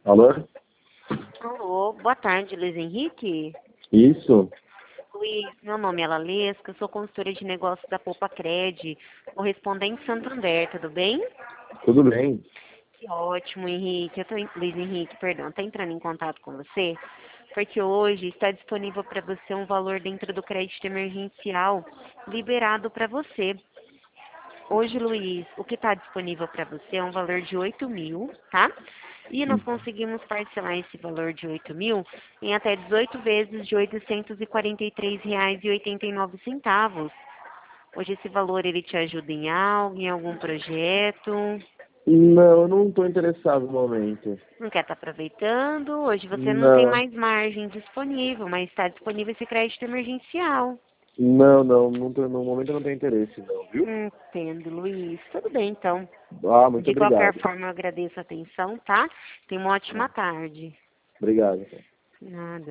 Alô? Alô, boa tarde, Luiz Henrique. Isso? Luiz, meu nome é Lalesca, eu sou consultora de negócios da Poupa Cred, correspondente Santander, tudo bem? Tudo bem? Que ótimo, Henrique. Luiz Henrique, perdão, estou entrando em contato com você, porque hoje está disponível para você um valor dentro do crédito emergencial liberado para você. Hoje, Luiz, o que está disponível para você é um valor de 8.000, tá? E nós conseguimos parcelar esse valor de 8.000 em até 18 vezes de R$ 843,89. Hoje esse valor ele te ajuda em algo, em algum projeto? Não, eu não estou interessado no momento. Não quer estar aproveitando? Hoje você não tem Não, mais margem disponível, mas está disponível esse crédito emergencial. no momento eu não tenho interesse não, viu? Entendo, Luiz. Tudo bem, então. Ah, muito De qualquer obrigado. forma, eu agradeço a atenção, tá? Tenha uma ótima tarde. Obrigado. Nada.